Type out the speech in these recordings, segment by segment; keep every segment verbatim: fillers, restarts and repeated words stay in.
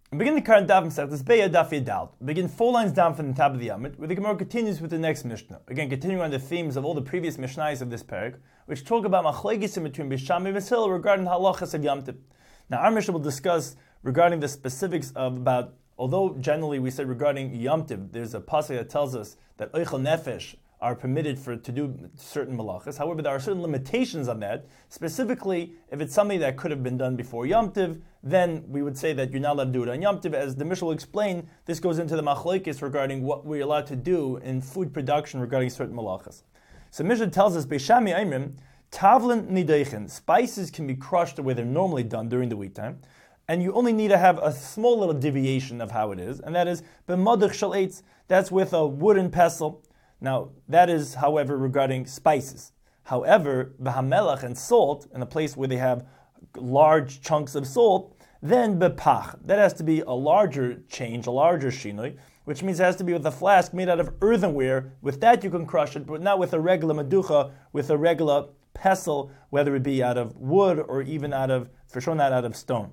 We begin the current daf Masechtas Beya Daf Yedal. Begin four lines down from the top of the Yamid, where the Gemara continues with the next Mishnah. Again, continuing on the themes of all the previous Mishnayos of this parak, which talk about machlokes in between Beis Shammai and Beis Hillel regarding halachas of Yom Tov. Now, our Mishnah will discuss regarding the specifics of about. Although generally we said regarding Yom Tov, there's a pasuk that tells us that oichel nefesh are permitted for to do certain malachas. However, there are certain limitations on that. Specifically, if it's something that could have been done before Yom Tov, then we would say that you're not allowed to do it on Yom Tov. As the Mishnah will explain, this goes into the machlokes regarding what we're allowed to do in food production regarding certain malachas. So Mishnah tells us, Beis Shammai Aimrim, tavlin nideichen, spices can be crushed the way they're normally done during the wheat time, and you only need to have a small little deviation of how it is, and that is b'madach shel eitz, that's with a wooden pestle. Now, that is, however, regarding spices. However, b'hamelach and salt, in a place where they have large chunks of salt, then b'pach, that has to be a larger change, a larger shinoi, which means it has to be with a flask made out of earthenware. With that you can crush it, but not with a regular meducha, with a regular pestle, whether it be out of wood or even out of, for sure not out of stone.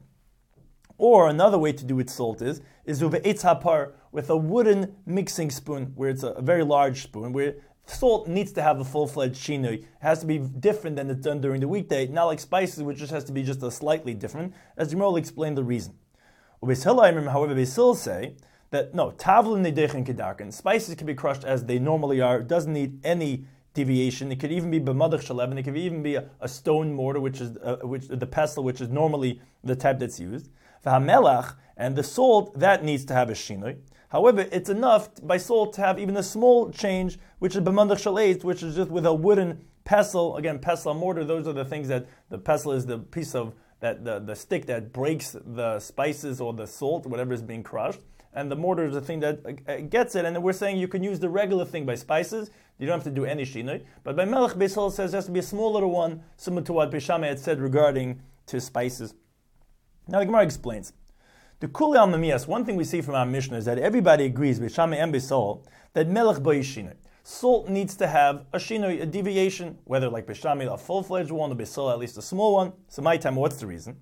Or another way to do with salt is, is uve'etz hapar, with a wooden mixing spoon, where it's a, a very large spoon, where salt needs to have a full-fledged shinui. It has to be different than it's done during the weekday, not like spices, which just has to be just a slightly different, as Yimro will explain the reason. Beis Hillel, however, Beis Hillel say that, no, tavlin nedechen kedarken, spices can be crushed as they normally are, it doesn't need any deviation. It could even be b'madach shalev, it could even be a, a stone mortar, which is uh, which the pestle, which is normally the type that's used. V'hamelach, and the salt, that needs to have a shinoi. However, it's enough by salt to have even a small change, which is b'madach shel eitz, which is just with a wooden pestle. Again, pestle and mortar, those are the things that, the pestle is the piece of, that the, the stick that breaks the spices or the salt, whatever is being crushed. And the mortar is the thing that uh, gets it. And then we're saying you can use the regular thing by spices. You don't have to do any shinoi. But by melech, Beis Hillel says it has to be a small little one, similar to what Beis Shammai had said regarding to spices. Now the Gemara explains. The Kuli al Mamiyas, one thing we see from our Mishnah is that everybody agrees, Beis Shammai and Beis Hillel, that melech bo yishinoi. Salt needs to have a shinoi, a deviation, whether like Beis Shammai, a full-fledged one, or Beis Hillel, at least a small one. So my time, what's the reason?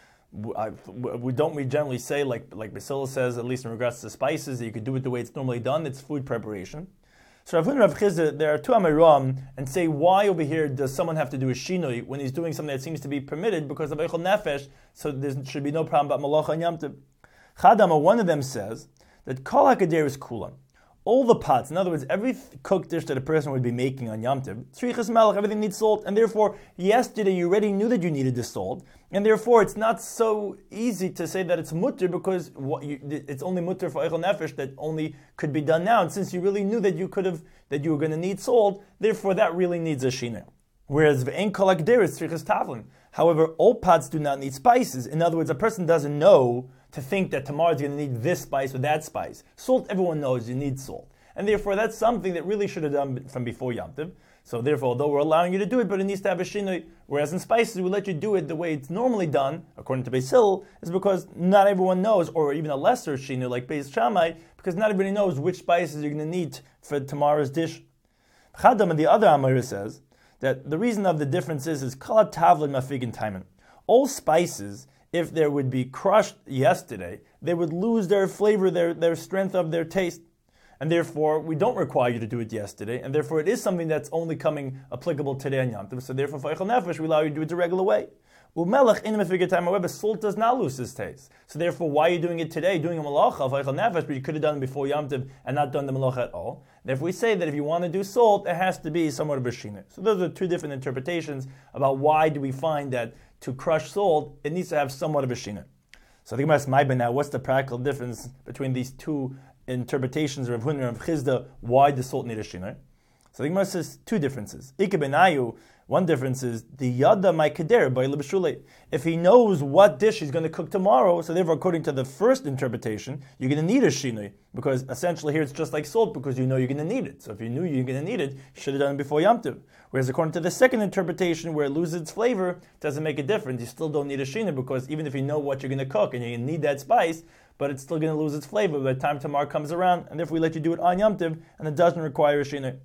I, we don't we generally say, like like Beis Hillel says, at least in regards to spices, that you could do it the way it's normally done, it's food preparation. So Rav Huna Rav Chizda, there are two Amiram, and say, why over here does someone have to do a shinoi when he's doing something that seems to be permitted because of Eichel Nefesh, so there should be no problem about Malacha and Yom Tov. Chadama, one of them says that Kol HaKader is Kulan. All the pots, in other words, every cooked dish that a person would be making on Yom Tov, Tzrichas Melech, everything needs salt, and therefore, yesterday you already knew that you needed the salt, and therefore it's not so easy to say that it's mutter because what you, it's only mutter for Eichel Nefesh that only could be done now, and since you really knew that you could have, that you were going to need salt, therefore that really needs a shina. Whereas Ve'en Kol HaKader is Tzrichas Tavlin. However, all pots do not need spices. In other words, a person doesn't know to think that tomorrow is going to need this spice or that spice. Salt, everyone knows you need salt. And therefore, that's something that really should have done from before Yom Tov. So therefore, although we're allowing you to do it, but it needs to have a shinoi. Whereas in spices, we let you do it the way it's normally done, according to Beis Hillel, is because not everyone knows, or even a lesser shinoi like Beis Shammai, because not everybody knows which spices you're going to need for tomorrow's dish. Chadam, and the other Amira says that the reason of the difference is, is kol tavlin mafigin taimen. All spices, if they would be crushed yesterday, they would lose their flavor, their, their strength of their taste. And therefore, we don't require you to do it yesterday, and therefore it is something that's only coming applicable today on Yom Tov. So therefore, for Eichel Nefesh, we allow you to do it the regular way. Umelech in mefigir time, however, salt does not lose its taste. So therefore, why are you doing it today, doing a malacha of Eichel Nefesh, but you could have done it before Yom Tov and not done the malacha at all? Therefore, we say that if you want to do salt, it has to be somewhat of a shina. So those are two different interpretations about why do we find that to crush salt, it needs to have somewhat of a shina. So I think about my now, what's the practical difference between these two interpretations of Rav Huna and Rav Chizda, why the salt need a shinoi? So the Gemara says two differences. Ike benayu, one difference is the yada my keder by lebeshule. If he knows what dish he's going to cook tomorrow, so therefore according to the first interpretation, you're going to need a shinoi, because essentially here it's just like salt, because you know you're going to need it. So if you knew you're going to need it, you should have done it before Yom Tov. Whereas according to the second interpretation, where it loses its flavor, it doesn't make a difference. You still don't need a shinoi, because even if you know what you're going to cook and you need that spice, but it's still going to lose its flavor by the time tomorrow comes around, and therefore we let you do it on Yom Tov, and it doesn't require a shinoi.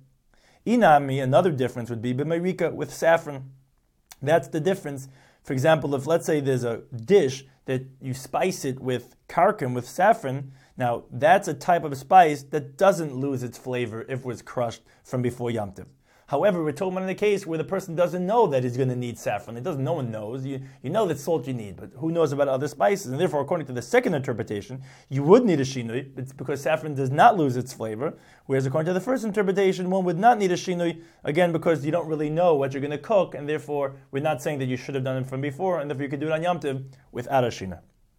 Inami, another difference would be b'meirika, with saffron. That's the difference. For example, if let's say there's a dish that you spice it with karkim, with saffron, now that's a type of spice that doesn't lose its flavor if it was crushed from before Yom Tov. However, we're talking about in a case where the person doesn't know that he's going to need saffron. It doesn't. No one knows. You, you know that salt you need, but who knows about other spices? And therefore, according to the second interpretation, you would need a shinui. It's because saffron does not lose its flavor. Whereas according to the first interpretation, one would not need a shinui, again, because you don't really know what you're going to cook, and therefore, we're not saying that you should have done it from before, and therefore you could do it on Yom Tov without a shinui.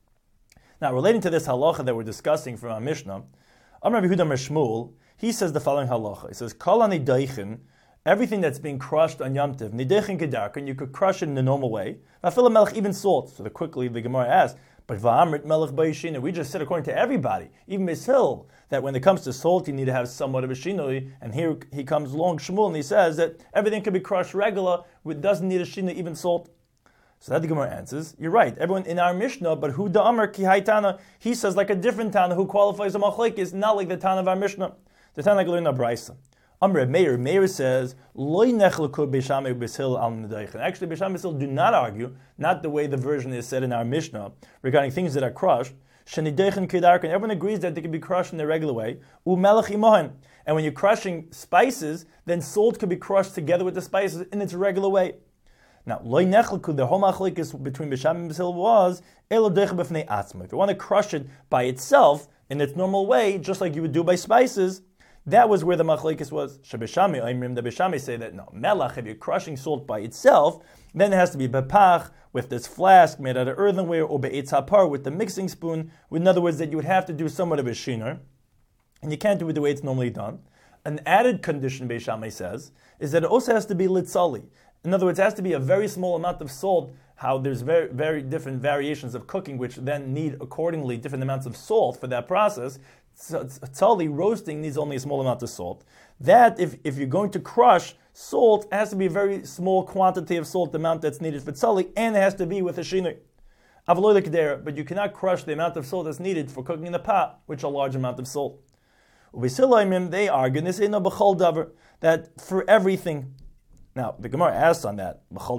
Now, relating to this halacha that we're discussing from our Mishnah, Amar Yehuda Mer Shmuel, he says the following halacha. He says, Kol ani daichin, everything that's being crushed on Yom Tov, nidechin kedarkin, you could crush it in the normal way. V'afil melech, even salt. So the quickly the Gemara asks, but va'amrit melech b'yishina. We just said according to everybody, even Beis Hillel, that when it comes to salt, you need to have somewhat of a shinui. And here he comes along Shmuel and he says that everything can be crushed regular, it doesn't need a shinui, even salt. So that the Gemara answers, you're right. Everyone in our Mishnah, but who da Amar ki haytana, he says like a different Tana who qualifies a machlekes, not like the Tana of our Mishnah. The Tana like learn a brisa. Amr Meir, Meir says, Loi nechlaku Beishame Beis Hillel al nedaychen. Actually, Beishame Beis Hillel do not argue, not the way the version is said in our Mishnah, regarding things that are crushed. Shenidaychen kedarken. Everyone agrees that they can be crushed in the regular way. Umelech imohen. And when you're crushing spices, then salt could be crushed together with the spices in its regular way. Now, Loi nechlaku, the whole machlekes between Beishame and Beis Hillel was, Elo deichen b'fnei atzma. If you want to crush it by itself, in its normal way, just like you would do by spices, that was where the machlekes was. Shebeshami, Oimrim, the Beshami say that no, melach, if you're crushing salt by itself, then it has to be bepach, with this flask made out of earthenware, or be'etz hapar, with the mixing spoon. In other words, that you would have to do somewhat of a shiner, and you can't do it the way it's normally done. An added condition, Beshami says, is that it also has to be litzali. In other words, it has to be a very small amount of salt, how there's very, very different variations of cooking, which then need accordingly different amounts of salt for that process. So, tzali, roasting, needs only a small amount of salt. That, if, if you're going to crush salt, it has to be a very small quantity of salt, the amount that's needed for tzali, and it has to be with a shinui. Avaloy lekdera, but you cannot crush the amount of salt that's needed for cooking in the pot, which is a large amount of salt. They argue, they say no b'chol davar, that for everything. Now, the Gemara asks on that, when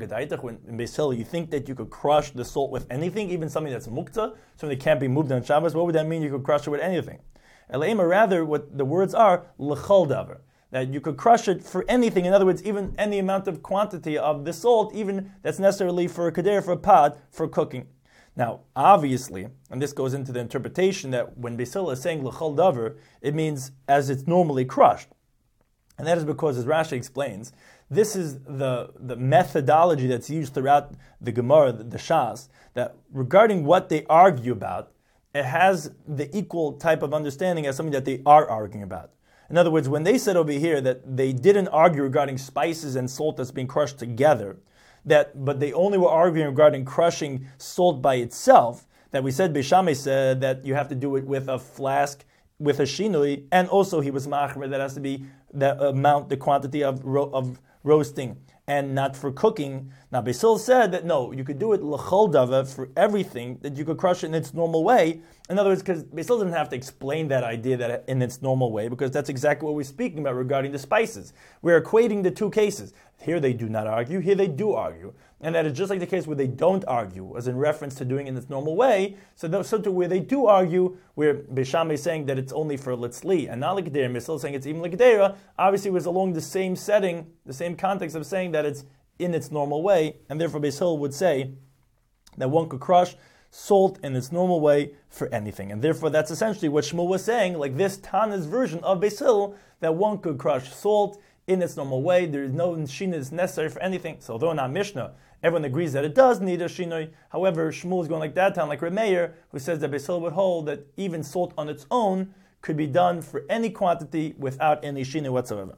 in Beis Hillel, you think that you could crush the salt with anything, even something that's mukta, something that can't be moved on Shabbos? What would that mean you could crush it with anything? Elaima, rather, what the words are, l'chol davar, that you could crush it for anything. In other words, even any amount of quantity of the salt, even that's necessarily for a kader, for a pot, for cooking. Now, obviously, and this goes into the interpretation that when Beis Hillel is saying l'chol davar, it means as it's normally crushed. And that is because, as Rashi explains, this is the, the methodology that's used throughout the Gemara, the, the Shas, that regarding what they argue about, it has the equal type of understanding as something that they are arguing about. In other words, when they said over here that they didn't argue regarding spices and salt that's being crushed together, that but they only were arguing regarding crushing salt by itself, that we said, Beishame said that you have to do it with a flask, with a shinui, and also he was machmer, that has to be the amount, the quantity of ro- of roasting, and not for cooking. Now, Beis Hillel said that no, you could do it l'chol davar for everything, that you could crush it in its normal way. In other words, because Beis Hillel didn't have to explain that idea that in its normal way, because that's exactly what we're speaking about regarding the spices. We're equating the two cases. Here they do not argue, here they do argue. And that is just like the case where they don't argue, as in reference to doing it in its normal way. So, th- so to where they do argue, where Beishame is saying that it's only for litzli, and not l'kedera, Beis Hillel saying it's even l'kedera, obviously it was along the same setting, the same context of saying that it's in its normal way, and therefore Beis Hillel would say that one could crush salt in its normal way for anything. And therefore that's essentially what Shmuel was saying, like this Tana's version of Beis Hillel, that one could crush salt in its normal way. There is no shinui necessary for anything. So although in our Mishnah, everyone agrees that it does need a shinui, however, Shmuel is going like that town, like Reb Meir, who says that Beis Hillel would hold that even salt on its own could be done for any quantity without any shinui whatsoever.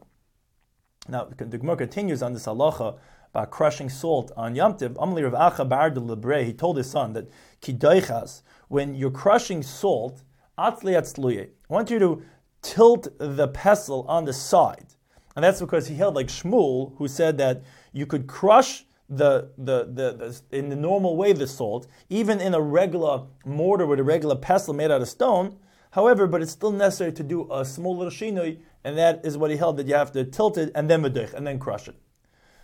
Now, the Gemara continues on this halacha about crushing salt on Yom Tov. Amli Rav Acha bar de Lebre, he told his son that kidoichas, when you're crushing salt, atzli atzluye, I want you to tilt the pestle on the side. And that's because he held like Shmuel, who said that you could crush the, the, the, the in the normal way the salt, even in a regular mortar with a regular pestle made out of stone. However, but it's still necessary to do a small little shinui, and that is what he held, that you have to tilt it and then meduch, and then crush it.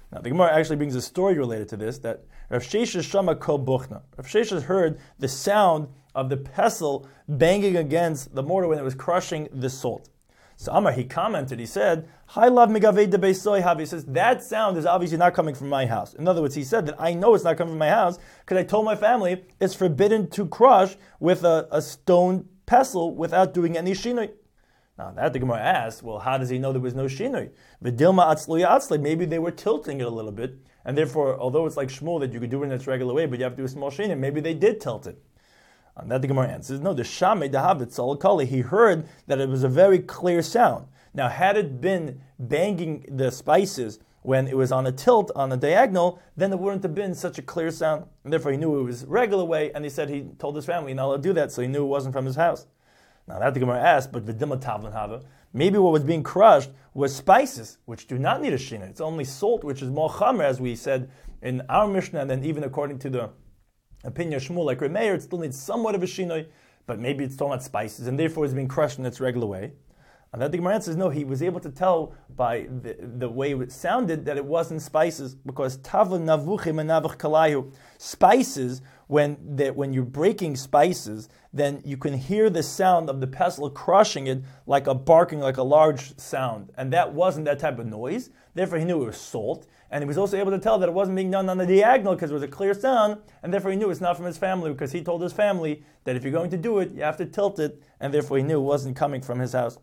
Now, the Gemara actually brings a story related to this, that Rav Sheshes Shama Kol Buchna. Rav Sheshes heard the sound of the pestle banging against the mortar when it was crushing the salt. So Amar, he commented, he said, Hi love megavei de beisoi havi. He says, that sound is obviously not coming from my house. In other words, he said that I know it's not coming from my house because I told my family it's forbidden to crush with a, a stone pestle without doing any shinoi. Now that the Gemara asks, well, how does he know there was no shinoi? V'dilma atzluya atzle, maybe they were tilting it a little bit, and therefore, although it's like Shmuel that you could do it in its regular way, but you have to do a small shinoi, maybe they did tilt it. And that the Gemara answers, no, the Shamei Dahavit Salakali, he heard that it was a very clear sound. Now, had it been banging the spices when it was on a tilt, on a diagonal, then it wouldn't have been such a clear sound. And therefore, he knew it was regular way, and he said he told his family not allowed to do that, so he knew it wasn't from his house. Now that the Gemara asked, but V'dima Tavlin Hava, maybe what was being crushed was spices, which do not need a shina. It's only salt, which is more chamer, as we said in our Mishnah, and then even according to the opinion of Shmuel, like Remeir, it still needs somewhat of a shinoi, but maybe it's still not spices, and therefore it's being crushed in its regular way. And that the Gemara says, no, he was able to tell by the, the way it sounded that it wasn't spices, because tavla navuchim and navuch kalayu, spices, when the, when you're breaking spices, then you can hear the sound of the pestle crushing it like a barking, like a large sound. And that wasn't that type of noise. Therefore, he knew it was salt. And he was also able to tell that it wasn't being done on the diagonal because it was a clear sound. And therefore, he knew it's not from his family because he told his family that if you're going to do it, you have to tilt it. And therefore, he knew it wasn't coming from his house.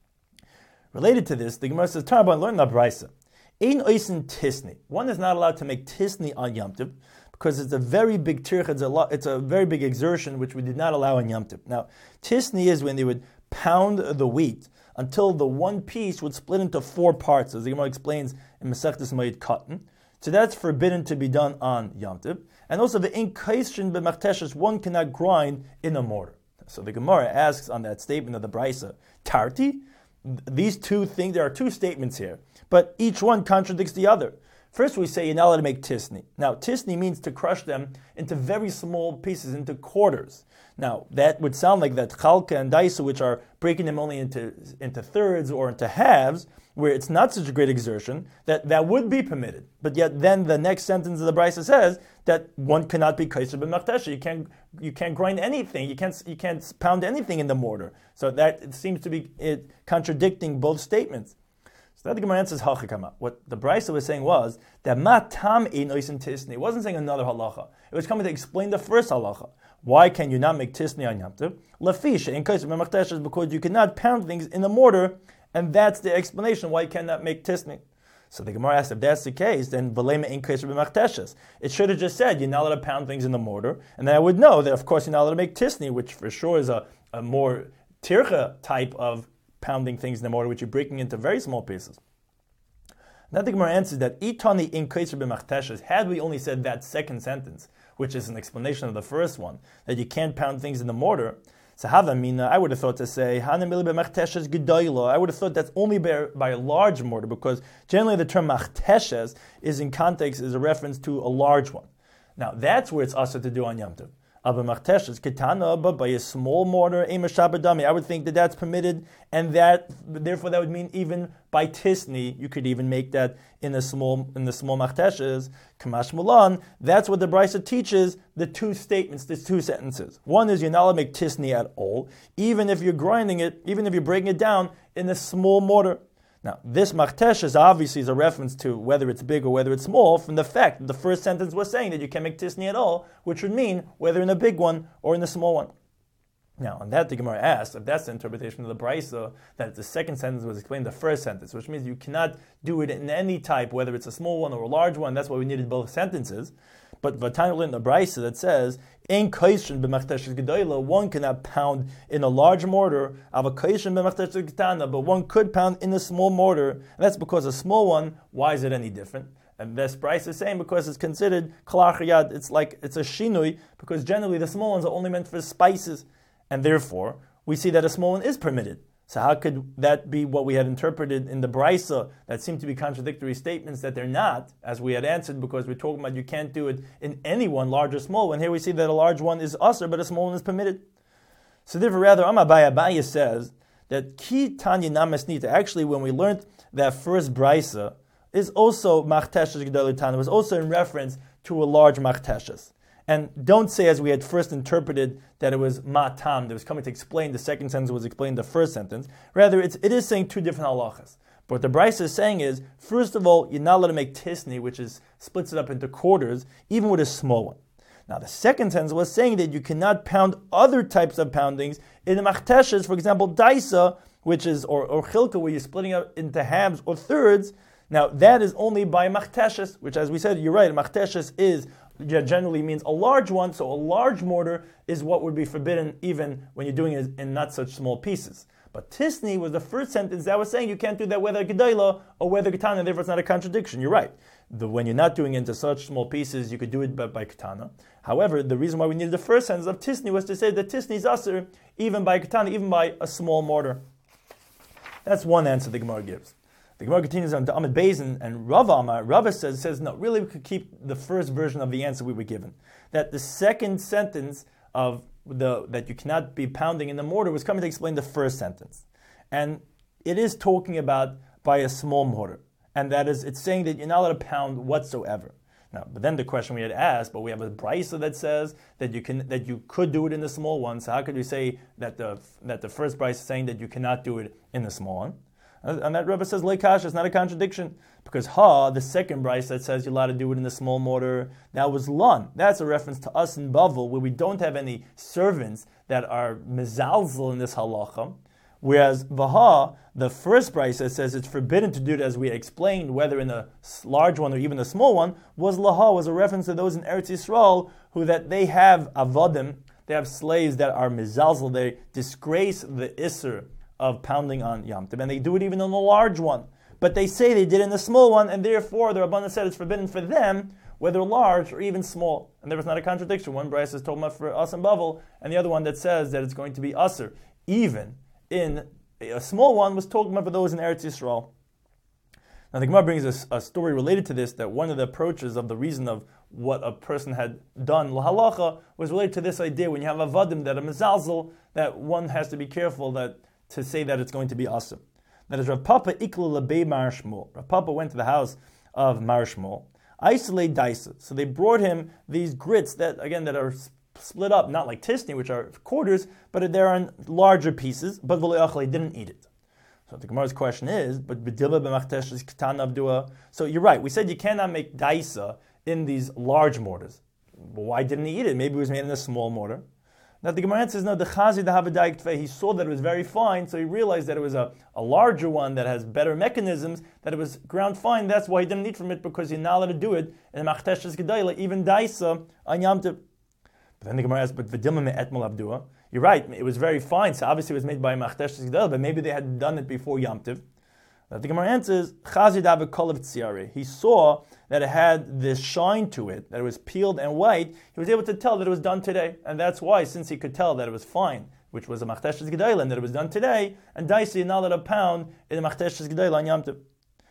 Related to this, the Gemara says, Tarban learn the Brisa. Ein oisen tisni. One is not allowed to make tisni on Yom Tov, because it's a very big tirch, it's a, lot, it's a very big exertion, which we did not allow on Yom Tov. Now, tisni is when they would pound the wheat until the one piece would split into four parts, as the Gemara explains in Masechtas Moed Katan. So that's forbidden to be done on Yom Tov. And also, the in kaishin b'machteshes, one cannot grind in a mortar. So the Gemara asks on that statement of the Brisa, Tarti? These two things, there are two statements here, but each one contradicts the other. First, we say you're not allowed to make tisni. Now, tisni means to crush them into very small pieces, into quarters. Now, that would sound like that chalka and daisa, which are breaking them only into, into thirds or into halves, where it's not such a great exertion, that that would be permitted. But yet then the next sentence of the Brisa says that one cannot be kaiser b'machtesha. You can't you can't grind anything. You can't you can't pound anything in the mortar. So that it seems to be it, contradicting both statements. So that the Gemara answers hachikama. What the Brisa was saying was that ma tam ein oisen tisni. It wasn't saying another halacha. It was coming to explain the first halacha. Why can you not make tisni on Yom Tov? Lafish in kaiser b'machtesha is because you cannot pound things in the mortar. And that's the explanation why you cannot make tisni. So the Gemara asked, if that's the case, then v'lema in kaiser b'machteshes. It should have just said you're not allowed to pound things in the mortar, and then I would know that of course you're not allowed to make tisni, which for sure is a, a more tircha type of pounding things in the mortar, which you're breaking into very small pieces. Now the Gemara answers that itani in kaiser b'machteshes. Had we only said that second sentence, which is an explanation of the first one, that you can't pound things in the mortar. So Havamina, I would have thought to say, I would have thought that's only by, by a large mortar, because generally the term machteshes is in context, is a reference to a large one. Now that's where it's also to do on Yom Tov. Aber machteshes ketana, but by a small mortar, I would think that that's permitted, and that therefore that would mean even by tisni, you could even make that in a small in the small machteshes. Kamash mulan. That's what the Brisa teaches. The two statements, the two sentences. One is you're not allowed to make tisni at all, even if you're grinding it, even if you're breaking it down in a small mortar. Now, this machteshes obviously is a reference to whether it's big or whether it's small, from the fact that the first sentence was saying that you can't make tisni at all, which would mean whether in a big one or in a small one. Now, on that, the Gemara asks if that's the interpretation of the Brisa, that the second sentence was explaining the first sentence, which means you cannot do it in any type, whether it's a small one or a large one. That's why we needed both sentences. But Vatanu in the Brisa that says, "Ein kaishin b'machteshes gedola," one cannot pound in a large mortar. Ava kaishin b'machteshes ketana, but one could pound in a small mortar, and that's because a small one. Why is it any different? And this Brisa is saying because it's considered klar chayad. It's like it's a shinui, because generally the small ones are only meant for spices, and therefore we see that a small one is permitted. So how could that be what we had interpreted in the Brisa that seemed to be contradictory statements that they're not, as we had answered, because we're talking about you can't do it in any one, large or small one. Here we see that a large one is usher, but a small one is permitted. So therefore, rather, Amabaya Abaya says that ki tanya namesnita. Actually, when we learned that first Brisa is also machteshes gedolei tana, was also in reference to a large machteshes. And don't say, as we had first interpreted, that it was matam, that was coming to explain the second sentence was explaining the first sentence. Rather, it's, it is saying two different halachas. But what the Brisa is saying is, first of all, you're not allowed to make tisni, which is splits it up into quarters, even with a small one. Now, the second sentence was saying that you cannot pound other types of poundings in the machteshes, for example, daisa, which is, or, or chilka, where you're splitting up into halves or thirds. Now, that is only by machteshes, which, as we said, you're right, machteshes is generally means a large one, so a large mortar is what would be forbidden even when you're doing it in not such small pieces. But tisni was the first sentence that was saying you can't do that whether gedayla or whether katana, therefore it's not a contradiction. You're right. The, when you're not doing it into such small pieces, you could do it by, by katana. However, the reason why we needed the first sentence of tisni was to say that tisni is asur even by katana, even by a small mortar. That's one answer the Gemara gives. The Gemara continues on to Amid Bezin, and Rava Amar, Rava says, says, no, really we could keep the first version of the answer we were given. That the second sentence of the that you cannot be pounding in the mortar was coming to explain the first sentence. And it is talking about by a small mortar. And that is, it's saying that you're not allowed to pound whatsoever. Now, but then the question we had asked, but we have a brisa that says that you can that you could do it in the small one. So how could you say that the that the first brisa is saying that you cannot do it in the small one? And that Rebbe says, Leikash, it's not a contradiction. Because Ha, the second brisa that says you're allowed to do it in the small mortar, that was Lun. That's a reference to us in Bavel, where we don't have any servants that are mezalzel in this halacha. Whereas Vaha, the first brisa says it's forbidden to do it, as we explained, whether in a large one or even a small one, was Laha, was a reference to those in Eretz Yisrael who that they have avodim, they have slaves that are mezalzel, they disgrace the Isser of pounding on Yom Tov, and they do it even on a large one. But they say they did it in the small one, and therefore the Rabbanan said it's forbidden for them, whether large or even small. And there was not a contradiction. One brisa is talking about for us and Bavel, and the other one that says that it's going to be usher, even in a small one was talking about for those in Eretz Yisrael. Now the Gemara brings us a, a story related to this, that one of the approaches of the reason of what a person had done, lahalacha, was related to this idea when you have avadim that are mezalzel, that one has to be careful that to say that it's going to be awesome. That is Rav Papa ikla lebei Mar Shmuel. Rav Papa went to the house of Mar Shmuel. Isolate daisa. So they brought him these grits that, again, that are split up, not like tisni, which are quarters, but they're in larger pieces, but he didn't eat it. So the Gemara's question is, but b'dilba b'machtesh is katan avdua. So you're right, we said you cannot make daisa in these large mortars. But why didn't he eat it? Maybe it was made in a small mortar. Now the Gemara says, no, the chazi the havadayik tvei, he saw that it was very fine, so he realized that it was a, a larger one that has better mechanisms, that it was ground fine, that's why he didn't eat from it, because he's not allowed to do it in machteshes gedayla, even daisa on Yom Tov. But then the Gemara asks, but v'dilma me'etmal abdua. You're right, it was very fine, so obviously it was made by machteshes gedayla, but maybe they had done it before Yom Tov. Now the Gemara answers, chazi da v'kolav tziyare. He saw that it had this shine to it, that it was peeled and white. He was able to tell that it was done today, and that's why, since he could tell that it was fine, which was a machteshes gedayla, and that it was done today, and daisi not let a pound in a machteshes gedayla on Yom Tov.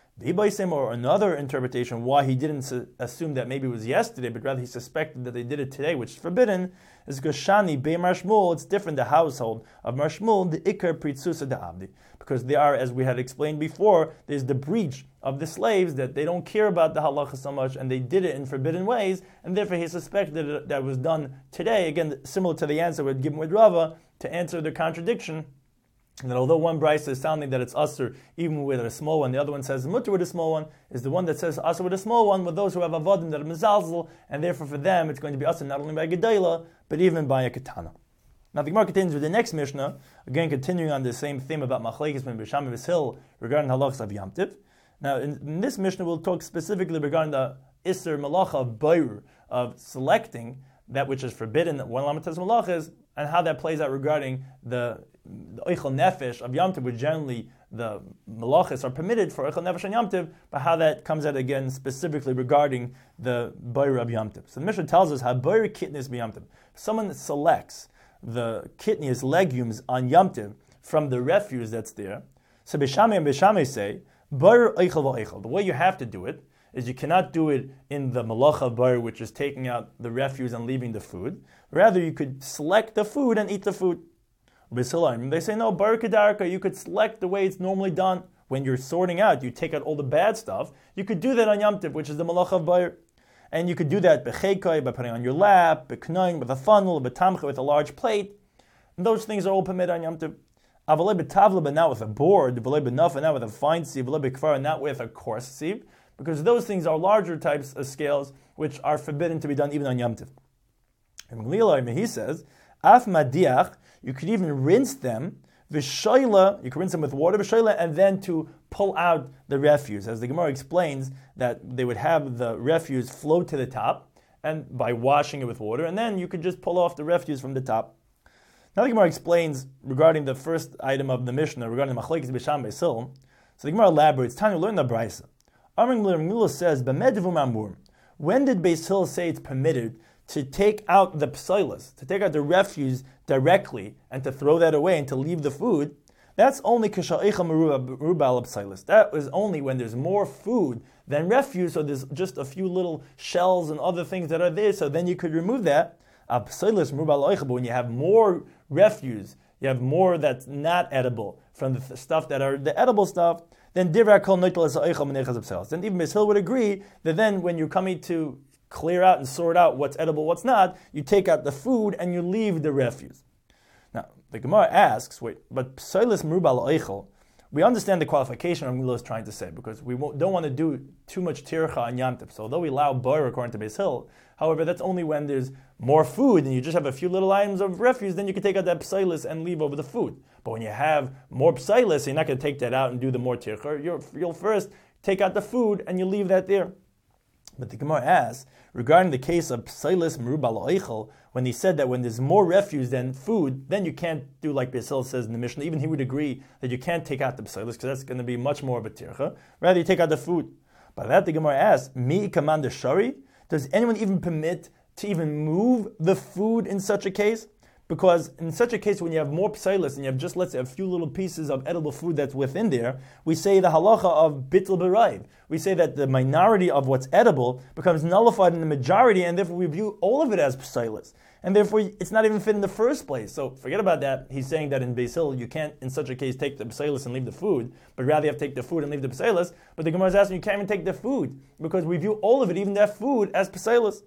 Or another interpretation why he didn't su- assume that maybe it was yesterday, but rather he suspected that they did it today, which is forbidden, is because Shani Bei Mar Shmuel, it's different, the household of Mar Shmuel, the Ikar Pritzusa da Abdi. Because they are, as we had explained before, there's the breach of the slaves that they don't care about the halacha so much, and they did it in forbidden ways, and therefore he suspected that it, that was done today. Again, similar to the answer we'd given with Rava, to answer the contradiction, that although one brisa is sounding that it's usher even with a small one, the other one says mutter with a small one, is the one that says usher with a small one with those who have avodim that are mezalzel, and therefore for them it's going to be usher not only by gedayla, but even by a katana. Now the Gemara continues with the next Mishnah, again continuing on the same theme about machlekes ben Beis Shammai v'Hillel regarding halachas of Yom Tov. Now in, in this Mishnah we'll talk specifically regarding the Isser malacha of Bayer, of selecting that which is forbidden, one lamatas malachas, and how that plays out regarding the the Eichel Nefesh of Yom Tov, which generally the malachas are permitted for Eichel Nefesh on Yom Tov, but how that comes out again specifically regarding the Bayer of Yom Tov. So the Mishnah tells us how Bayer kitnis Yom Tov. Someone selects the kidneys, legumes on Yom Tov from the refuse that's there. So Beis Shammai and Beis Shammai say, Bayer Eichel v'Eichel. The way you have to do it is you cannot do it in the malacha of Bayer, which is taking out the refuse and leaving the food. Rather, you could select the food and eat the food. They say, no, Bayer Kedarka, you could select the way it's normally done, when you're sorting out, you take out all the bad stuff. You could do that on Yom Tov, which is the Malach of Bayr. And you could do that b'cheikoi, by putting on your lap, b'knoin, with a funnel, b'tamcha, with a large plate. And those things are all permitted on Yom Tov. Avalei b'tavla, but not with a board, v'lei b'nafa, not with a fine sieve, v'lei b'kfar, not with a coarse sieve, because those things are larger types of scales, which are forbidden to be done even on Yom Tov. And Gamliel, he says, af madiach, you could even rinse them, v'shoila, you could rinse them with water, v'shoila, and then to pull out the refuse. As the Gemara explains, that they would have the refuse float to the top, and by washing it with water, and then you could just pull off the refuse from the top. Now the Gemara explains regarding the first item of the Mishnah, regarding the Machlekes Bisham Beis Hillel. So the Gemara elaborates, time to learn the Brisa. Amr Gamliel says, B'medvu mamur. When did Beis Hillel say it's permitted to take out the psilas, to take out the refuse directly, and to throw that away and to leave the food? That's only k'sha'echa merubal psilas. That is only when there's more food than refuse, so there's just a few little shells and other things that are there, so then you could remove that. Psilas merubal oicha, but when you have more refuse, you have more that's not edible from the th- stuff that are the edible stuff, then divra kol noitel es oicha menechas psilas. Then even Beis Hillel would agree that then when you're coming to clear out and sort out what's edible, what's not, you take out the food and you leave the refuse. Now, the Gemara asks, wait, but psilas merubal oichel, we understand the qualification Gamliel is trying to say, because we don't want to do too much tircha on Yom Tov. So although we allow bar according to Beis Hillel, however, that's only when there's more food and you just have a few little items of refuse, then you can take out that psilas and leave over the food. But when you have more psilas, you're not going to take that out and do the more tircha. You'll, you'll first take out the food and you leave that there. But the Gemara asks, regarding the case of psilas merubal oichel, when he said that when there's more refuse than food, then you can't do like Beis Hillel says in the Mishnah. Even he would agree that you can't take out the psilas, because that's going to be much more of a tircha. Rather, you take out the food. By that, the Gemara asks, mi kamanda shari? Does anyone even permit to even move the food in such a case? Because in such a case, when you have more psilas and you have just, let's say, a few little pieces of edible food that's within there, we say the halacha of bittul b'raiv. We say that the minority of what's edible becomes nullified in the majority, and therefore we view all of it as psilas. And therefore, it's not even fit in the first place. So forget about that. He's saying that in Beis Hillel, you can't, in such a case, take the psilas and leave the food, but rather you have to take the food and leave the psilas. But the Gemara is asking, you can't even take the food, because we view all of it, even that food, as psilas.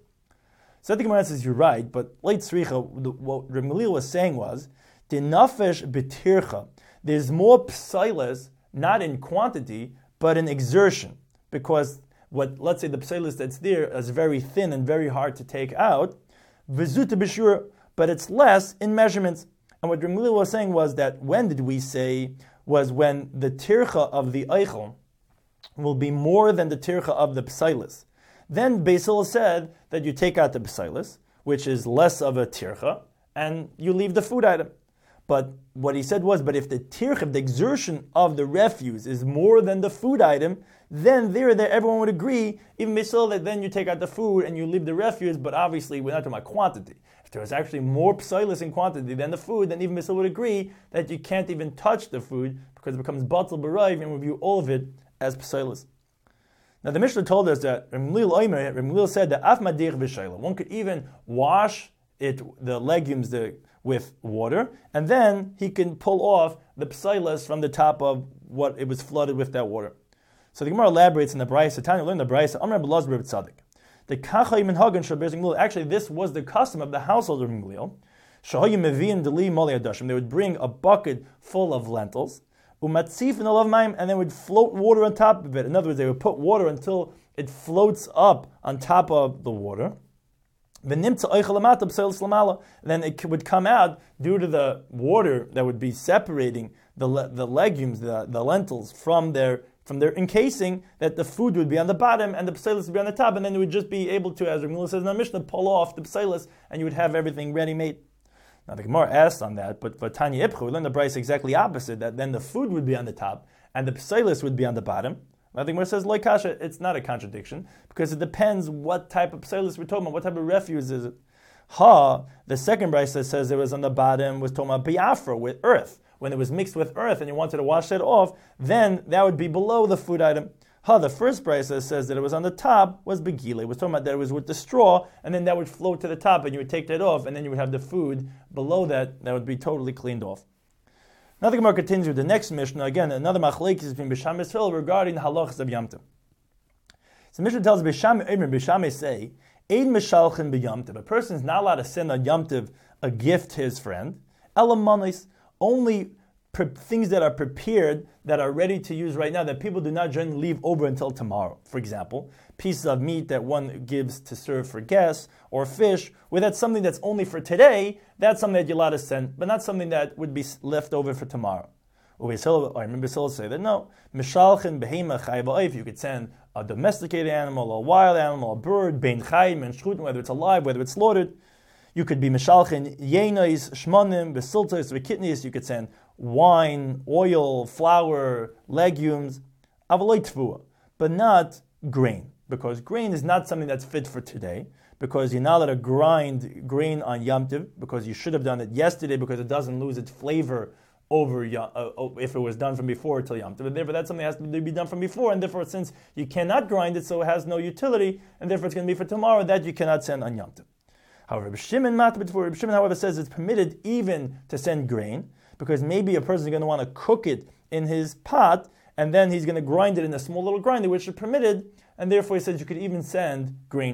So the Gemara says, you're right, but late Sricha, what Reb Gamliel was saying was, the nafesh b'tircha, there's more psilas, not in quantity, but in exertion. Because what, let's say the psilas that's there is very thin and very hard to take out, v'zuta b'shur, but it's less in measurements. And what Reb Gamliel was saying was that when did we say, was when the tircha of the eichel will be more than the tircha of the psilas. Then Beis Hillel said that you take out the psilas, which is less of a tircha, and you leave the food item. But what he said was, but if the tircha, the exertion of the refuse is more than the food item, then there, there everyone would agree, even Beis Hillel, that then you take out the food and you leave the refuse, but obviously we're not talking about quantity. If there was actually more psilas in quantity than the food, then even Beis Hillel would agree that you can't even touch the food, because it becomes batal b'raiv, and we view all of it as psilas. Now the Mishnah told us that Reb Gamliel said that af madir v'shayla, one could even wash it, the legumes the, with water, and then he can pull off the psilas from the top of what it was flooded with that water. So the Gemara elaborates in the Brisa. Tanya learned the Brisa. Amar Belaz Reb Tzadik. The kachay min hagan shel Beis Gamliel. Actually, this was the custom of the household of Reb Gamliel. Shahayim meviin deli moli adashim. They would bring a bucket full of lentils. Umatzif in the love maim, and then would float water on top of it. In other words, they would put water until it floats up on top of the water. Then it would come out due to the water that would be separating the le- the legumes, the, the lentils from their from their encasing, that the food would be on the bottom and the psilas would be on the top, and then you would just be able to, as Reb Gamliel says in our Mishnah, pull off the psilas, and you would have everything ready made. Now the Gemara asked on that, but for Tanya Ipcha, we learned the Brisa exactly opposite, that then the food would be on the top and the psilas would be on the bottom. Now the Gemara says, Loi kasha, it's not a contradiction, because it depends what type of psilas we're talking about, what type of refuse is it. Ha, the second Brisa says it was on the bottom, was talking about biafra, with earth. When it was mixed with earth and you wanted to wash it off, then that would be below the food item. Ha, the first Brisa says that it was on the top, was begile. It was talking about that it was with the straw, and then that would float to the top, and you would take that off, and then you would have the food below that, that would be totally cleaned off. Now the Gemara continues with the next Mishnah. Again, another machlekes between Bisham and Hillel regarding the halachas of Yom Tov. So Mishnah tells Bisham and Bisham say, Ein mishalchin b'Yom Tov. A person is not allowed to send on Yom Tov a gift to his friend. Elamanis, only pre- things that are prepared, that are ready to use right now, that people do not generally leave over until tomorrow. For example, pieces of meat that one gives to serve for guests, or fish, where that's something that's only for today, that's something that you're allowed to send, but not something that would be left over for tomorrow. I remember Silla say that no, mishalchin behema chay ba'oif, you could send a domesticated animal, a wild animal, a bird, bein chayim and shchutin, whether it's alive, whether it's slaughtered. You could be mishalchin yenais, shmonim, besiltos, v'kitnis, you could send wine, oil, flour, legumes, avaloi tfua, but not grain, because grain is not something that's fit for today, because you're not allowed to grind grain on Yom Tov, because you should have done it yesterday, because it doesn't lose its flavor over uh, if it was done from before till Yom Tov. And therefore, that's something that has to be done from before, and therefore, since you cannot grind it, so it has no utility, and therefore it's going to be for tomorrow, that you cannot send on Yom Tov. However, Reb Shimon, Reb Shimon, however, says it's permitted even to send grain, because maybe a person is going to want to cook it in his pot, and then he's going to grind it in a small little grinder, which is permitted, and therefore he says you could even send grain.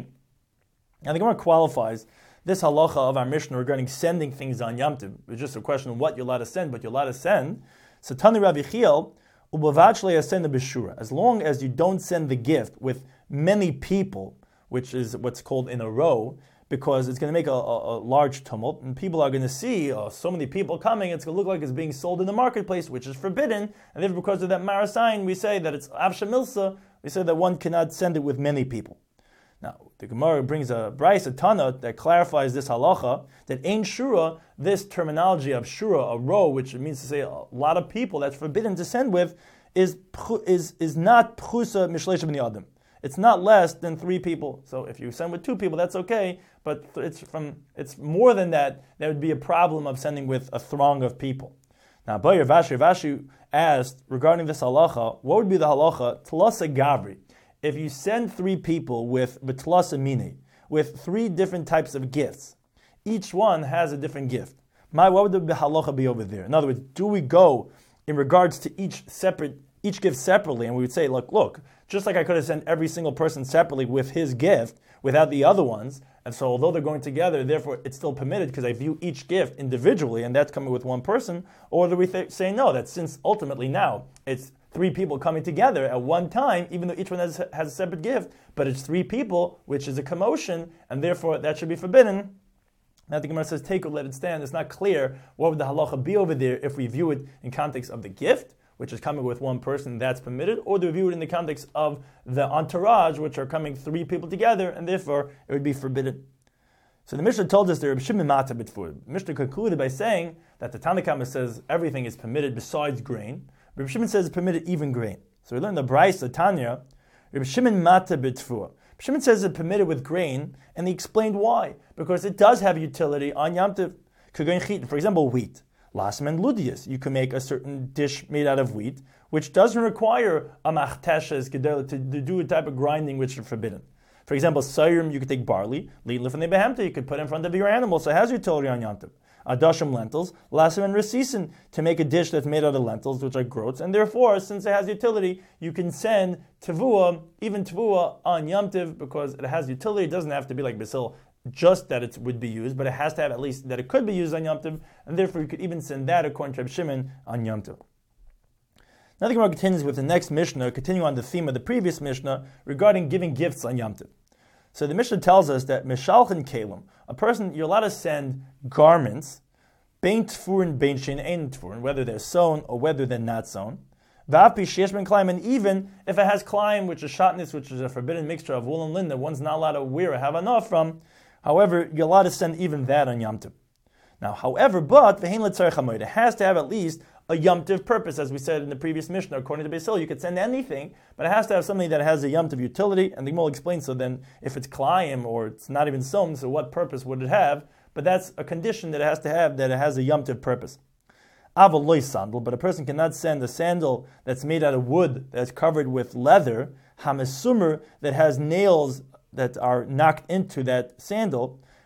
Now the Gemara qualifies this halacha of our Mishnah regarding sending things on Yom Tov. It's just a question of what you're allowed to send, but you're allowed to send. So Tani Rav Yechiel, ubavachle send the bishura. As long as you don't send the gift with many people, which is what's called in a row, because it's going to make a, a, a large tumult, and people are going to see oh, so many people coming, it's going to look like it's being sold in the marketplace, which is forbidden, and therefore because of that marasayin, we say that it's avshamilsa, we say that one cannot send it with many people. Now, the Gemara brings a Bryce, a Tana, that clarifies this halacha, that ein shura, this terminology of shura, a row, which means to say a lot of people that's forbidden to send with, is is is not pchusa mishleisha b'nei adam. It's not less than three people. So if you send with two people, that's okay, but it's from it's more than that, there would be a problem of sending with a throng of people. Now, Bayer Vashi Vashi asked regarding this halacha, what would be the halacha tlasa gavri? If you send three people with betlasa mini, with three different types of gifts, each one has a different gift. My, what would the halacha be over there? In other words, do we go in regards to each separate, each gift separately, and we would say, look, look, just like I could have sent every single person separately with his gift, without the other ones, and so although they're going together, therefore it's still permitted because I view each gift individually, and that's coming with one person, or do we th- say no, that since ultimately now it's three people coming together at one time, even though each one has, has a separate gift, but it's three people, which is a commotion, and therefore that should be forbidden. Now the Gemara says, take or let it stand. It's not clear what would the halacha be over there if we view it in context of the gift, which is coming with one person, that's permitted, or do we view it in the context of the entourage, which are coming three people together, and therefore it would be forbidden. So the Mishnah told us that Reb Shimon Mata b'tfur. The Mishnah concluded by saying that the Tanna Kama says everything is permitted besides grain. Reb Shimon says it's permitted even grain. So we learned the Bryce, the Tanya, Reb Shimon Mata b'tfur. Reb Shimon says it's permitted with grain, and he explained why. Because it does have utility on Yom Tov. For example, wheat. Lasem and ludius. You can make a certain dish made out of wheat, which doesn't require a machteshes to do a type of grinding which is forbidden. For example, sayrim, you could take barley, leadlif and behemta, you could put in front of your animal, so it has utility on Yom Tov. Adashim, lentils, lasem and resisin, to make a dish that's made out of lentils, which are groats, and therefore, since it has utility, you can send tavua, even tavua, on Yom Tov, because it has utility. It doesn't have to be like basil, just that it would be used, but it has to have at least that it could be used on Yom Tov, and therefore you could even send that according to Reb Shimon on Yom Tov. Now the Gemara continues with the next Mishnah, continuing on the theme of the previous Mishnah regarding giving gifts on Yom Tov. So the Mishnah tells us that mishalchin kelim, a person, you're allowed to send garments, bein tfurin, bein shein ein tfurin, whether they're sewn or whether they're not sewn. V'api sheyesh ben klaim, and even if it has klaim, which is shatnis, which is a forbidden mixture of wool and linen that one's not allowed to wear or have enough from. However, you're allowed to send even that on Yom Tov. Now, however, but v'hein l'tzarech hamoed, it has to have at least a Yom Tov purpose, as we said in the previous Mishnah. According to Beis Hillel, you could send anything, but it has to have something that has a Yom Tov utility. And the Gemara explains, so then, if it's klayim or it's not even sewn, so what purpose would it have? But that's a condition that it has to have, that it has a Yom Tov purpose. Aval loy sandal, but a person cannot send a sandal that's made out of wood, that's covered with leather, hamesumr, that has nails that are knocked into that sandal,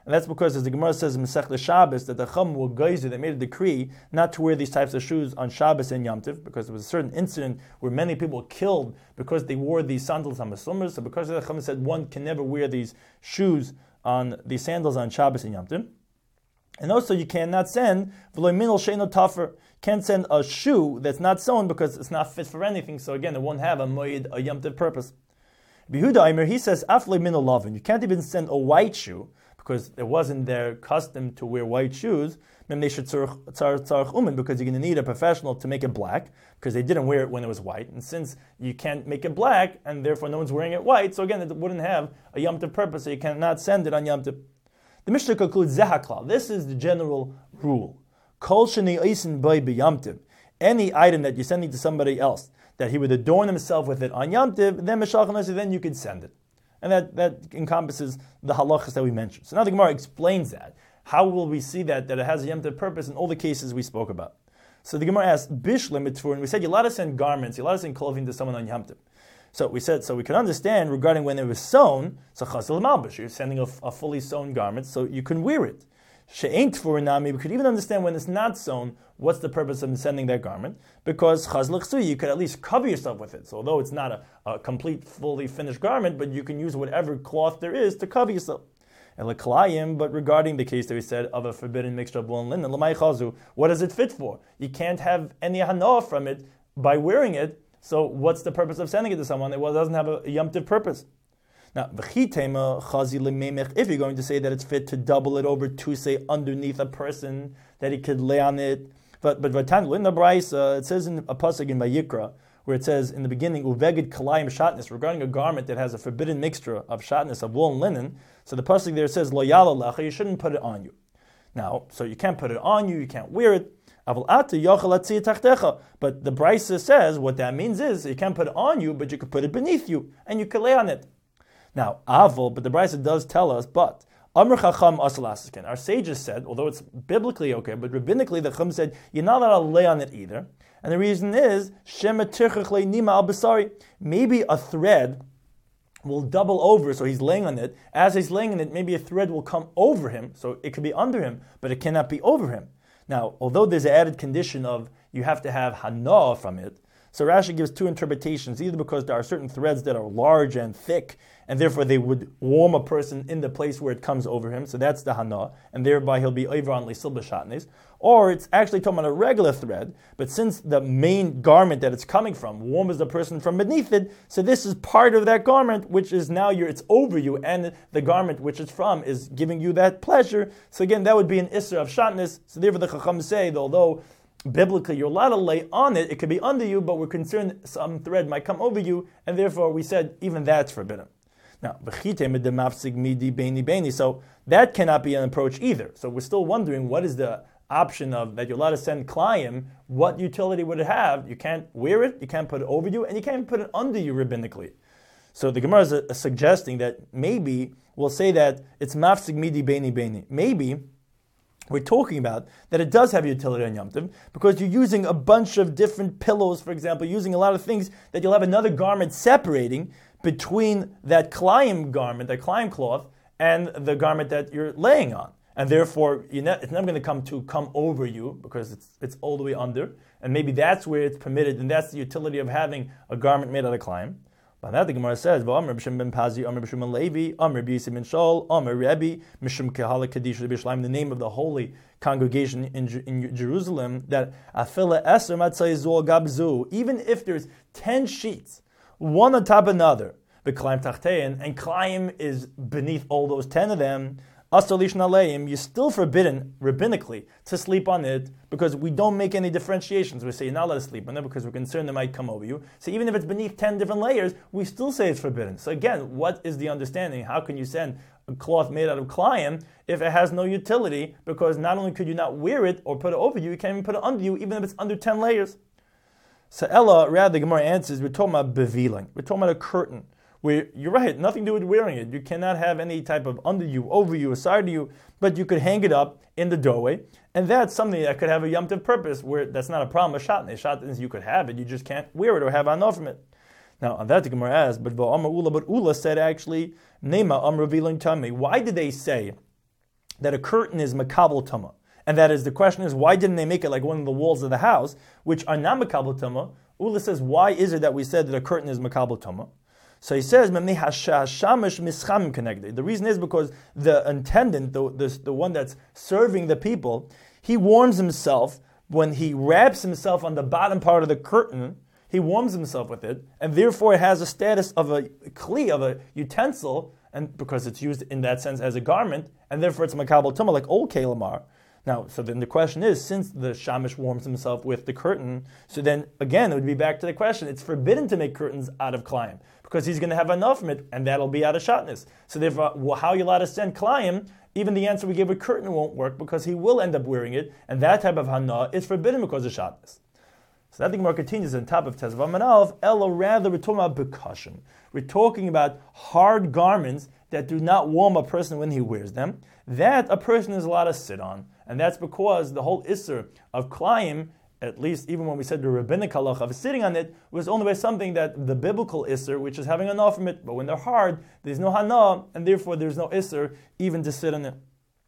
And that's because, as the Gemara says in Masechta Shabbos, that the Chum were geyser, they made a decree not to wear these types of shoes on Shabbos and Yom Tov, because there was a certain incident where many people were killed because they wore these sandals on Masumras. So because of that, Chum said one can never wear these shoes on these sandals on Shabbos and Yom Tov. And also, you cannot send v'lo minol sheino tafer. Can't send a shoe that's not sewn because it's not fit for anything. So again, it won't have a moed, a Yom Tov purpose. Behuda Aimer, he says afle minol lavin. You can't even send a white shoe because it wasn't their custom to wear white shoes. Then they should tzarich umen because you're going to need a professional to make it black because they didn't wear it when it was white. And since you can't make it black and therefore no one's wearing it white, so again, it wouldn't have a Yom Tov purpose. So you cannot send it on Yom Tov. The Mishnah concludes Zehaklal. This is the general rule. Kol sheni oisin by b'Yom Tov. Any item that you're sending to somebody else that he would adorn himself with it on Yom Tov, then Meshachan then you could send it. And that, that encompasses the halachas that we mentioned. So now the Gemara explains that. How will we see that, that it has a Yom Tov purpose in all the cases we spoke about? So the Gemara asks, Bishlim mitzvur, and we said you're allowed to send garments, you're allowed to send clothing to someone on Yom Tov. So we said, so we can understand regarding when it was sewn, so chasel malbish, you're sending a, a fully sewn garment, so you can wear it. She'ain tfur nami, we could even understand when it's not sewn, what's the purpose of sending that garment? Because chazl chsui, you could at least cover yourself with it. So although it's not a, a complete, fully finished garment, but you can use whatever cloth there is to cover yourself. And l'klayim, but regarding the case that we said of a forbidden mixture of wool and linen, l'may chazu, what does it fit for? You can't have any hanoah from it by wearing it. So what's the purpose of sending it to someone? It doesn't have a Yom Tov purpose. Now, if you're going to say that it's fit to double it over to say underneath a person, that he could lay on it. But but in the Brisa, it says in a pasuk in Vayikra, where it says in the beginning, uveged kalayim shatnez, regarding a garment that has a forbidden mixture of shatnez, of wool and linen. So the pasuk there says, lo yala lecha, you shouldn't put it on you. Now, so you can't put it on you, you can't wear it. But the Brisa says what that means is you can't put it on you, but you could put it beneath you, and you could lay on it. Now, avol, but the Brisa does tell us, but Amr Chacham Asal. Our sages said, although it's biblically okay, but rabbinically the Chum said you're not allowed to lay on it either. And the reason is Shema Tirchach Nima Al Basari. Maybe a thread will double over, so he's laying on it. As he's laying on it, maybe a thread will come over him, so it could be under him, but it cannot be over him. Now, although there's an added condition of you have to have hana from it, so Rashi gives two interpretations, either because there are certain threads that are large and thick, and therefore they would warm a person in the place where it comes over him, so that's the hana, and thereby he'll be over on leisil b'shatnes, or it's actually talking about a regular thread, but since the main garment that it's coming from warms the person from beneath it, so this is part of that garment, which is now you're, it's over you, and the garment which it's from is giving you that pleasure. So again, that would be an isser of shatnes. So therefore the Chacham say that although biblically you're allowed to lay on it, it could be under you, but we're concerned some thread might come over you, and therefore we said even that's forbidden. Now, so that cannot be an approach either. So we're still wondering what is the option of that you're allowed to send klayim, what utility would it have? You can't wear it, you can't put it over you, and you can't put it under you rabbinically. So the Gemara is uh, suggesting that maybe we'll say that it's mafsig midi beni beni. Maybe we're talking about that it does have utility on Yom Tov because you're using a bunch of different pillows, for example, using a lot of things that you'll have another garment separating between that klayim garment, that klayim cloth, and the garment that you're laying on. And therefore, you're not, it's never going to come to come over you because it's it's all the way under. And maybe that's where it's permitted, and that's the utility of having a garment made out of klayim. By that, the Gemara says, "V'amr b'shem ben Pazi, Amr b'shem ben Levi, Amr b'Yisib ben Shaul, Amr Rebbe, Mishum Kehala Kaddish B'Yishlayim," the name of the holy congregation in, in Jerusalem, that Afila Eser Matzai Zul Gabzu, even if there's ten sheets, one on top of another, the Klayim Tachtein, and Klayim is beneath all those ten of them, Asalish Naleim, you're still forbidden rabbinically to sleep on it because we don't make any differentiations. We say you're not allowed to sleep on it because we're concerned it might come over you. So even if it's beneath ten different layers, we still say it's forbidden. So again, what is the understanding? How can you send a cloth made out of klayim if it has no utility? Because not only could you not wear it or put it over you, you can't even put it under you, even if it's under ten layers. So Ella, rather, the Gemara answers, we're talking about beviling. We're talking about a curtain. Where you're right, nothing to do with wearing it. You cannot have any type of under you, over you, aside of you, but you could hang it up in the doorway, and that's something that could have a Yom Tov purpose, where that's not a problem with shatnez. Shatnez, you could have it, you just can't wear it or have enough from it. Now, on that the Gemara asks, but Amar Ula, but Ula said actually, Nema Amr Viling Tami. Why did they say that a curtain is makabel tuma. And that is, the question is, why didn't they make it like one of the walls of the house, which are not makabel tuma? Ula says, why is it that we said that a curtain is makabel tuma? So he says, the reason is because the attendant, the, the, the one that's serving the people, he warms himself when he wraps himself on the bottom part of the curtain. He warms himself with it, and therefore it has a status of a kli, of a utensil, and because it's used in that sense as a garment, and therefore it's makabel tumah, like old kelamar. Now, so then the question is, since the shamish warms himself with the curtain, so then again it would be back to the question: it's forbidden to make curtains out of klayim because he's going to have enough from it, and that'll be out of shatnez. So therefore, well, how are you allowed to send klayim? Even the answer we gave, a curtain won't work because he will end up wearing it, and that type of hana is forbidden because of shatnez. So that the Gemara continues on top of Tezvav Manalv, Ella, rather we're talking about bekashim. We're talking about hard garments that do not warm a person when he wears them, that a person is allowed to sit on. And that's because the whole isser of klayim, at least even when we said the rabbinic halacha of sitting on it, was only by something that the biblical isser, which is having enough from it, but when they're hard, there's no hana, and therefore there's no isser even to sit on it.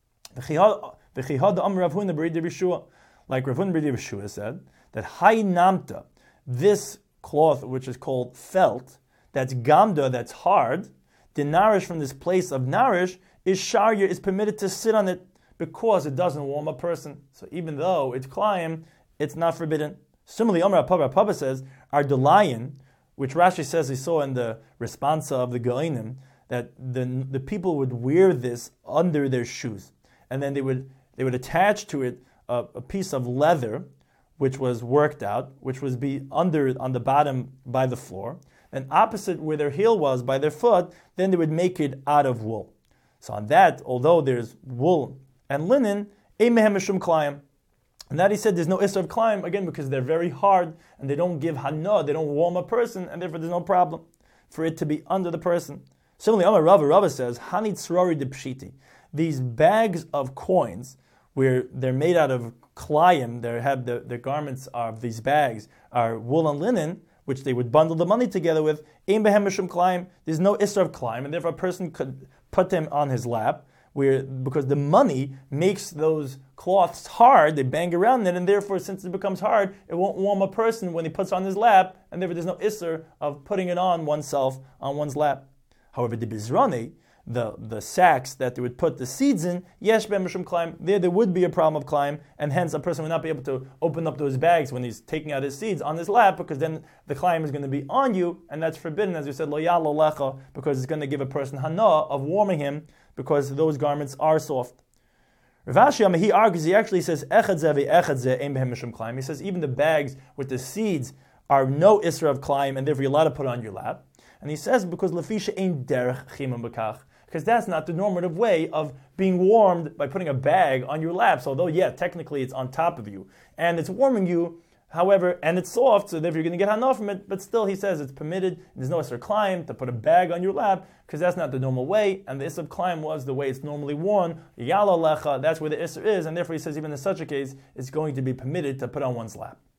Like Rav Huna bar Yeshua said, that hay namta, this cloth which is called felt, that's gamda, that's hard, the nourish from this place of nourish, is sharya, is permitted to sit on it because it doesn't warm a person. So even though it's klayim, it's not forbidden. Similarly, Amar Papa Papa says, our delayan, which Rashi says he saw in the responsa of the Gainim, that the, the people would wear this under their shoes, and then they would they would attach to it a, a piece of leather, which was worked out, which was be under on the bottom by the floor, and opposite where their heel was by their foot, then they would make it out of wool. So on that, although there's wool and linen, ein mehem mishum klayim. And that he said there's no isser of klayim, again, because they're very hard, and they don't give hana, they don't warm a person, and therefore there's no problem for it to be under the person. Similarly, Amar Rava, Rava says, Hanit tzrori de pshiti. These bags of coins, where they're made out of klayim, they have the, the garments of these bags are wool and linen, which they would bundle the money together with. Ein behem mishum klayim. There's no isser of klayim, and therefore a person could put them on his lap, where because the money makes those cloths hard, they bang around it, and therefore since it becomes hard, it won't warm a person when he puts on his lap, and therefore there's no isser of putting it on oneself on one's lap. However, the bizrani, the, the sacks that they would put the seeds in, yesh ben mishum klayim, there there would be a problem of klayim, and hence a person would not be able to open up those bags when he's taking out his seeds on his lap, because then the klayim is going to be on you, and that's forbidden, as we said, lo yalo lecha, because it's going to give a person hana of warming him, because those garments are soft. Rav Ashi, he argues, he actually says, echad zeh ve'echad zeh ein behem mishum klayim. He says even the bags with the seeds are no isra of klayim, and therefore you're allowed to put it on your lap. And he says, because lefisha ein derech chimam b'kach, because that's not the normative way of being warmed by putting a bag on your lap. So although, yeah, technically it's on top of you, and it's warming you, however, and it's soft, so therefore you're going to get hana from it, but still he says it's permitted, there's no isser klayim to put a bag on your lap, because that's not the normal way, and the isser klayim was the way it's normally worn, yala lecha, that's where the isser is, and therefore he says even in such a case, it's going to be permitted to put on one's lap.